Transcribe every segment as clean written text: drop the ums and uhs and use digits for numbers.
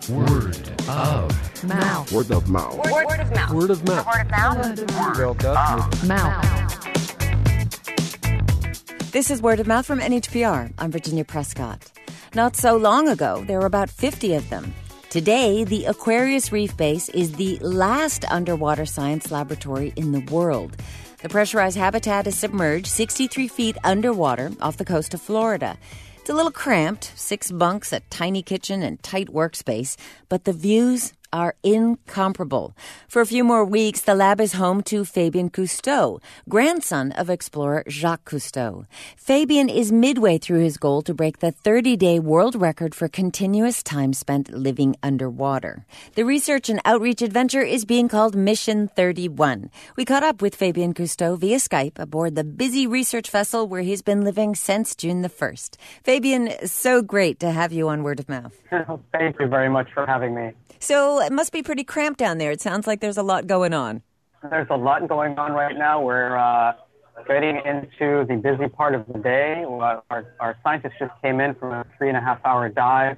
Word of mouth. Word of mouth. Word of mouth. Word of mouth. Word of mouth. Mouth. This is Word of Mouth from NHPR. I'm Virginia Prescott. Not so long ago, there were about 50 of them. Today, the Aquarius Reef Base is the last underwater science laboratory in the world. The pressurized habitat is submerged 63 feet underwater off the coast of Florida. It's a little cramped, 6 bunks, a tiny kitchen, and tight workspace, but the views are incomparable. For a few more weeks, the lab is home to Fabien Cousteau, grandson of explorer Jacques Cousteau. Fabien is midway through his goal to break the 30-day world record for continuous time spent living underwater. The research and outreach adventure is being called Mission 31. We caught up with Fabien Cousteau via Skype aboard the busy research vessel where he's been living since June the 1st. Fabien, so great to have you on Word of Mouth. Thank you very much for having me. So it must be pretty cramped down there. It sounds like there's a lot going on. There's a lot going on right now. We're getting into the busy part of the day. Our scientists just came in from a 3.5-hour dive,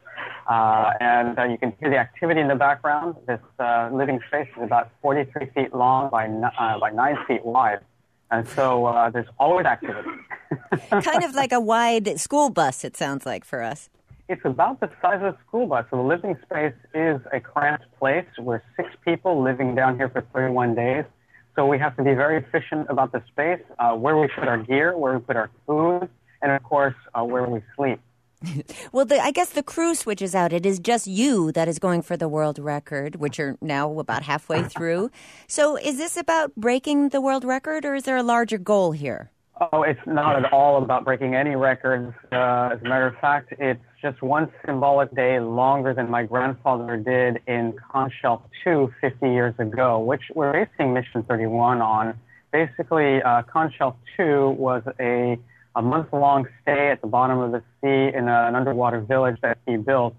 and you can hear the activity in the background. This living space is about 43 feet long by 9 feet wide, and so there's always activity. Kind of like a wide school bus, it sounds like, for us. It's about the size of a school bus. So the living space is a cramped place. We're 6 people living down here for 31 days. So we have to be very efficient about the space, where we put our gear, where we put our food, and of course, where we sleep. Well, I guess the crew switches out. It is just you that is going for the world record, which are now about halfway through. So is this about breaking the world record, or is there a larger goal here? Oh, it's not at all about breaking any records. As a matter of fact, it's just one symbolic day longer than my grandfather did in Conshelf 2 50 years ago, which we're basing Mission 31 on. Basically, Conshelf 2 was a month-long stay at the bottom of the sea in an underwater village that he built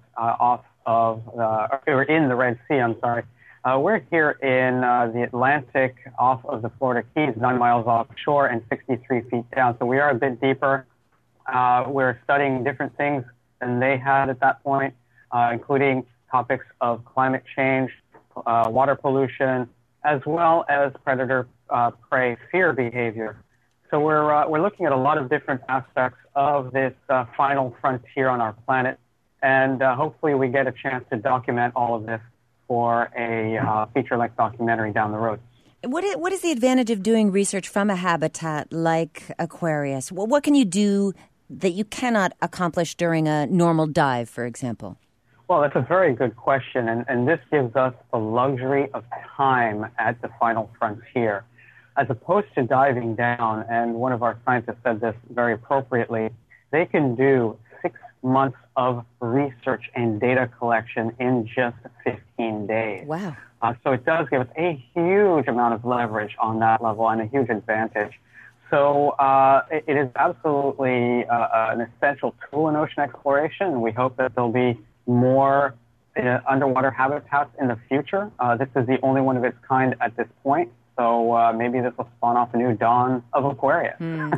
in the Red Sea, we're here in the Atlantic off of the Florida Keys, 9 miles offshore and 63 feet down. So we are a bit deeper. We're studying different things than they had at that point, including topics of climate change, water pollution, as well as predator-prey fear behavior. So we're looking at a lot of different aspects of this final frontier on our planet, and hopefully we get a chance to document all of this for a feature-length documentary down the road. What is the advantage of doing research from a habitat like Aquarius? What can you do that you cannot accomplish during a normal dive, for example? Well, that's a very good question, and this gives us the luxury of time at the final frontier. As opposed to diving down, and one of our scientists said this very appropriately, they can do 6 months of research and data collection in just 15 days. Wow. So it does give us a huge amount of leverage on that level and a huge advantage. So it is absolutely an essential tool in ocean exploration, and we hope that there'll be more underwater habitats in the future. This is the only one of its kind at this point. So maybe this will spawn off a new dawn of Aquarius.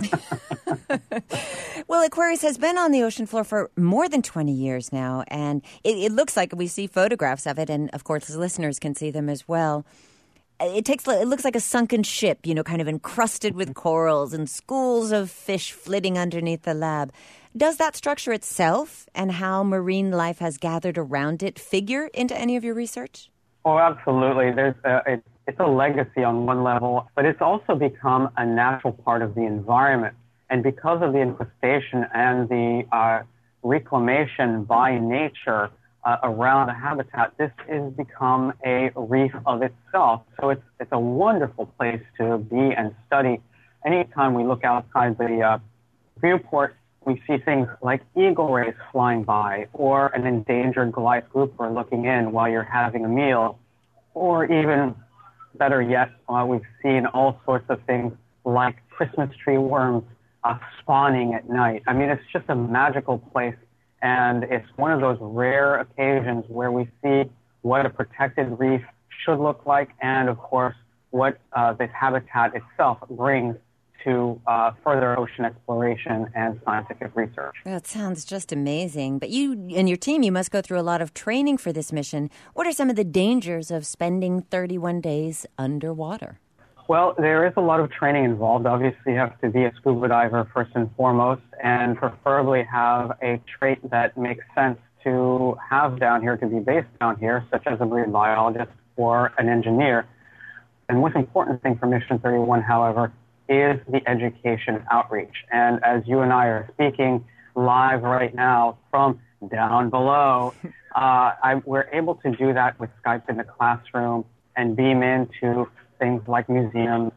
Well, Aquarius has been on the ocean floor for more than 20 years now, and it looks like we see photographs of it, and of course, the listeners can see them as well. It looks like a sunken ship, kind of encrusted with corals and schools of fish flitting underneath the lab. Does that structure itself and how marine life has gathered around it figure into any of your research? Oh, absolutely. It's a legacy on one level, but it's also become a natural part of the environment. And because of the infestation and the reclamation by nature around the habitat, this has become a reef of itself. So it's a wonderful place to be and study. Anytime we look outside the viewport, we see things like eagle rays flying by, or an endangered Goliath grouper looking in while you're having a meal, or even better yet, we've seen all sorts of things like Christmas tree worms spawning at night. I mean, it's just a magical place, and it's one of those rare occasions where we see what a protected reef should look like, and of course, what this habitat itself brings to further ocean exploration and scientific research. That sounds just amazing. But you and your team, you must go through a lot of training for this mission. What are some of the dangers of spending 31 days underwater? Well, there is a lot of training involved. Obviously, you have to be a scuba diver first and foremost, and preferably have a trait that makes sense to have down here, to be based down here, such as a marine biologist or an engineer. The most important thing for Mission 31, however, is the education outreach. And as you and I are speaking live right now from down below, we're able to do that with Skype in the classroom and beam into things like museums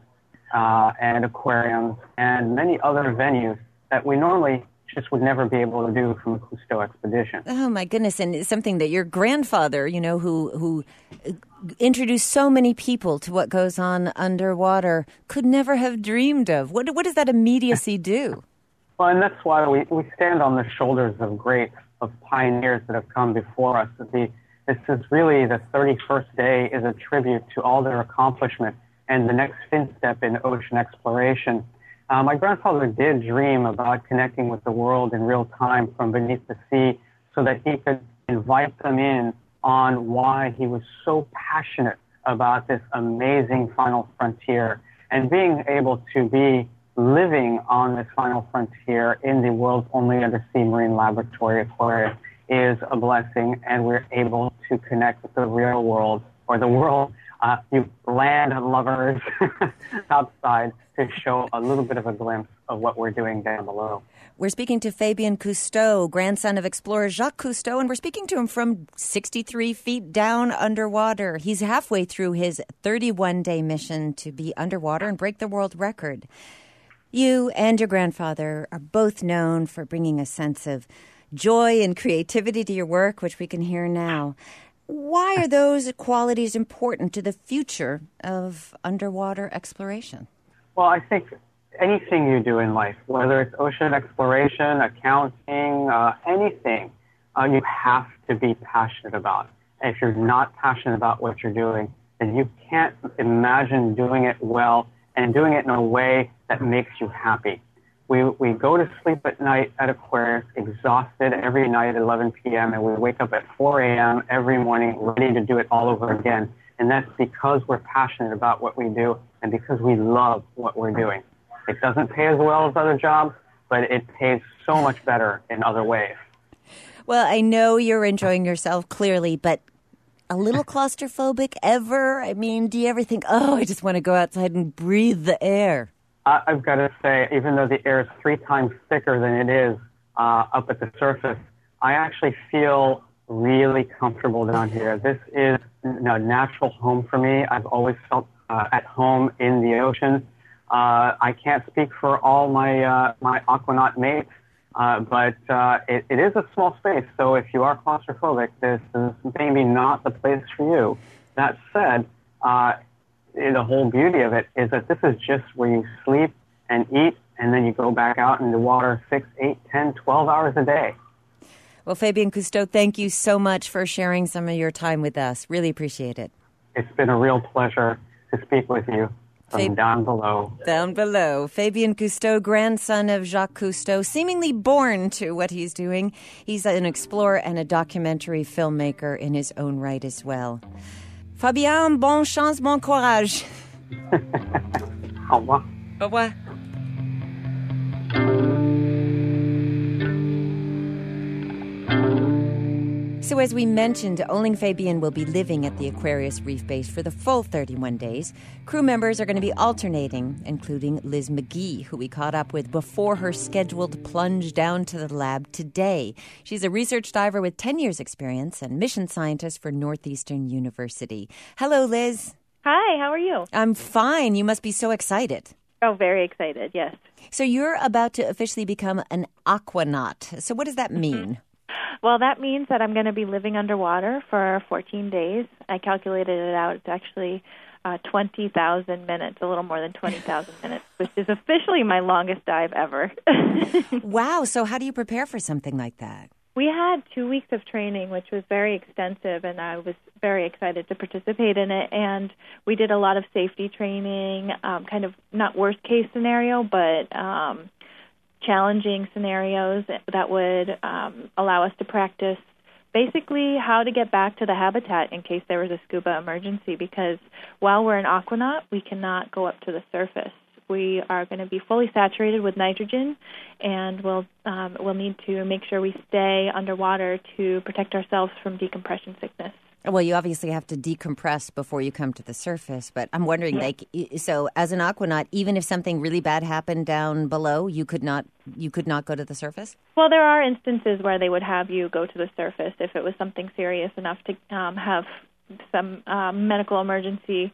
and aquariums and many other venues that we normally just would never be able to do from a Cousteau expedition. Oh, my goodness. And it's something that your grandfather, who introduced so many people to what goes on underwater, could never have dreamed of. What does that immediacy do? Well, and that's why we stand on the shoulders of greats, of pioneers that have come before us. This is really, the 31st day is a tribute to all their accomplishment and the next fin step in ocean exploration. My grandfather did dream about connecting with the world in real time from beneath the sea so that he could invite them in on why he was so passionate about this amazing final frontier. And being able to be living on this final frontier in the world's only undersea marine laboratory aquarium is a blessing, and we're able to connect with the real world, or the world, you land lovers outside, to show a little bit of a glimpse of what we're doing down below. We're speaking to Fabien Cousteau, grandson of explorer Jacques Cousteau, and we're speaking to him from 63 feet down underwater. He's halfway through his 31-day mission to be underwater and break the world record. You and your grandfather are both known for bringing a sense of joy and creativity to your work, which we can hear now. Why are those qualities important to the future of underwater exploration? Well, I think anything you do in life, whether it's ocean exploration, accounting, anything, you have to be passionate about. And if you're not passionate about what you're doing, then you can't imagine doing it well and doing it in a way that makes you happy. We go to sleep at night at Aquarius, exhausted every night at 11 p.m., and we wake up at 4 a.m. every morning ready to do it all over again. And that's because we're passionate about what we do and because we love what we're doing. It doesn't pay as well as other jobs, but it pays so much better in other ways. Well, I know you're enjoying yourself clearly, but a little claustrophobic ever? I mean, do you ever think, I just want to go outside and breathe the air? I've got to say, even though the air is 3 times thicker than it is up at the surface, I actually feel really comfortable down here. This is a natural home for me. I've always felt at home in the ocean. I can't speak for all my aquanaut mates, but it is a small space. So if you are claustrophobic, this is maybe not the place for you. That said, the whole beauty of it is that this is just where you sleep and eat, and then you go back out in the water 6, 8, 10, 12 hours a day. Well, Fabien Cousteau, thank you so much for sharing some of your time with us. Really appreciate it. It's been a real pleasure to speak with you from down below. Down below. Fabien Cousteau, grandson of Jacques Cousteau, seemingly born to what he's doing. He's an explorer and a documentary filmmaker in his own right as well. Fabien, bonne chance, bon courage. Au revoir. Au revoir. So as we mentioned, Oling Fabien will be living at the Aquarius Reef Base for the full 31 days. Crew members are going to be alternating, including Liz McGee, who we caught up with before her scheduled plunge down to the lab today. She's a research diver with 10 years' experience and mission scientist for Northeastern University. Hello, Liz. Hi, how are you? I'm fine. You must be so excited. Oh, very excited, yes. So you're about to officially become an aquanaut. So what does that mean? Well, that means that I'm going to be living underwater for 14 days. I calculated it out. It's actually 20,000 minutes, a little more than 20,000 minutes, which is officially my longest dive ever. Wow. So how do you prepare for something like that? We had 2 weeks of training, which was very extensive, and I was very excited to participate in it. And we did a lot of safety training, kind of not worst-case scenario, but challenging scenarios that would allow us to practice basically how to get back to the habitat in case there was a scuba emergency, because while we're in aquanaut, we cannot go up to the surface. We are going to be fully saturated with nitrogen, and we'll need to make sure we stay underwater to protect ourselves from decompression sickness. Well, you obviously have to decompress before you come to the surface, but I'm wondering, so as an aquanaut, even if something really bad happened down below, you could not go to the surface? Well, there are instances where they would have you go to the surface if it was something serious enough to have some medical emergency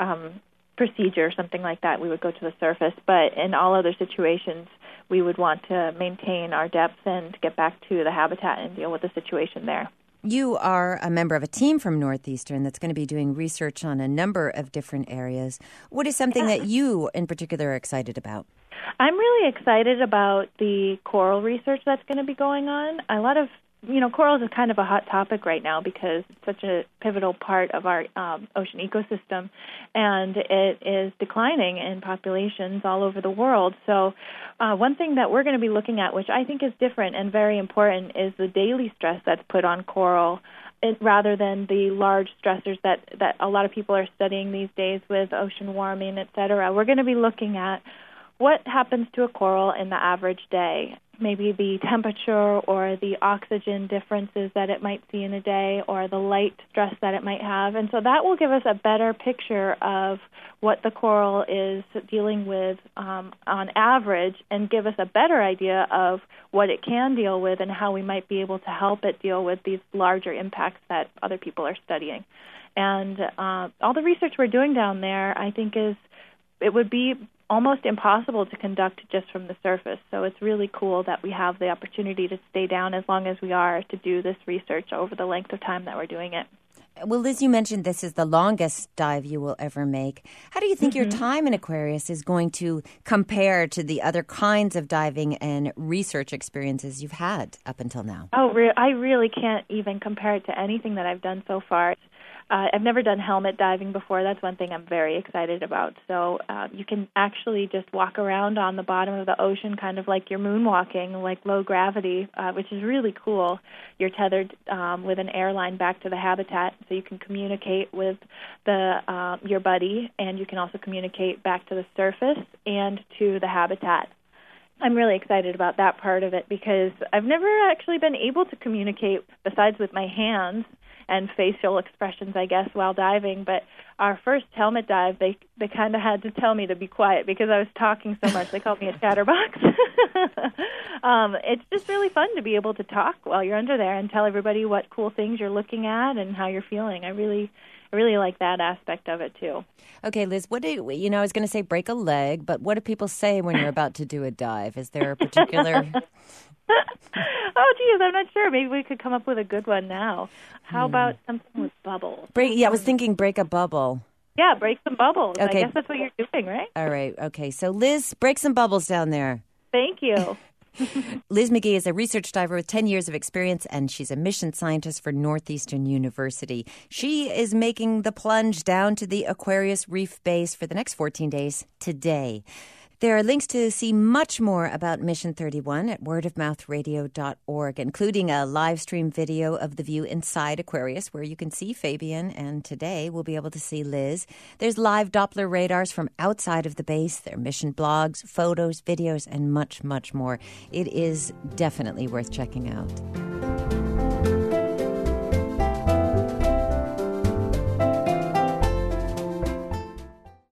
procedure, something like that. We would go to the surface, but in all other situations, we would want to maintain our depth and get back to the habitat and deal with the situation there. You are a member of a team from Northeastern that's going to be doing research on a number of different areas. What is something that you in particular are excited about? I'm really excited about the coral research that's going to be going on. A lot of, corals is kind of a hot topic right now because it's such a pivotal part of our ocean ecosystem, and it is declining in populations all over the world. So one thing that we're going to be looking at, which I think is different and very important, is the daily stress that's put on coral rather than the large stressors that a lot of people are studying these days with ocean warming, et cetera. We're going to be looking at what happens to a coral in the average day, maybe the temperature or the oxygen differences that it might see in a day or the light stress that it might have. And so that will give us a better picture of what the coral is dealing with on average and give us a better idea of what it can deal with and how we might be able to help it deal with these larger impacts that other people are studying. And all the research we're doing down there, I think, it would be almost impossible to conduct just from the surface. So it's really cool that we have the opportunity to stay down as long as we are to do this research over the length of time that we're doing it. Well, Liz, you mentioned this is the longest dive you will ever make. How do you think your time in Aquarius is going to compare to the other kinds of diving and research experiences you've had up until now? Oh, I really can't even compare it to anything that I've done so far. I've never done helmet diving before. That's one thing I'm very excited about. So you can actually just walk around on the bottom of the ocean kind of like you're moonwalking, like low gravity, which is really cool. You're tethered with an airline back to the habitat, so you can communicate with your buddy, and you can also communicate back to the surface and to the habitat. I'm really excited about that part of it because I've never actually been able to communicate besides with my hands and facial expressions, I guess, while diving. But our first helmet dive, they kind of had to tell me to be quiet because I was talking so much. They called me a chatterbox. It's just really fun to be able to talk while you're under there and tell everybody what cool things you're looking at and how you're feeling. I really like that aspect of it, too. Okay, Liz, I was going to say break a leg, but what do people say when you're about to do a dive? Is there a particular... Oh, geez, I'm not sure. Maybe we could come up with a good one now. How about something with bubbles? I was thinking break a bubble. Yeah, break some bubbles. Okay. I guess that's what you're doing, right? All right. Okay. So, Liz, break some bubbles down there. Thank you. Liz McGee is a research diver with 10 years of experience, and she's a mission scientist for Northeastern University. She is making the plunge down to the Aquarius Reef Base for the next 14 days today. There are links to see much more about Mission 31 at wordofmouthradio.org, including a live stream video of the view inside Aquarius where you can see Fabian, and today we'll be able to see Liz. There's live Doppler radars from outside of the base. There are mission blogs, photos, videos, and much, much more. It is definitely worth checking out.